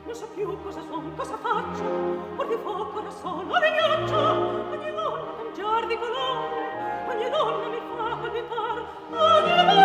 non so più cosa son, cosa faccio, or di fuoco ora sono, ora ghiaccio, ogni donna cangiar di colore, ogni donna mi fa palpitar, ogni donna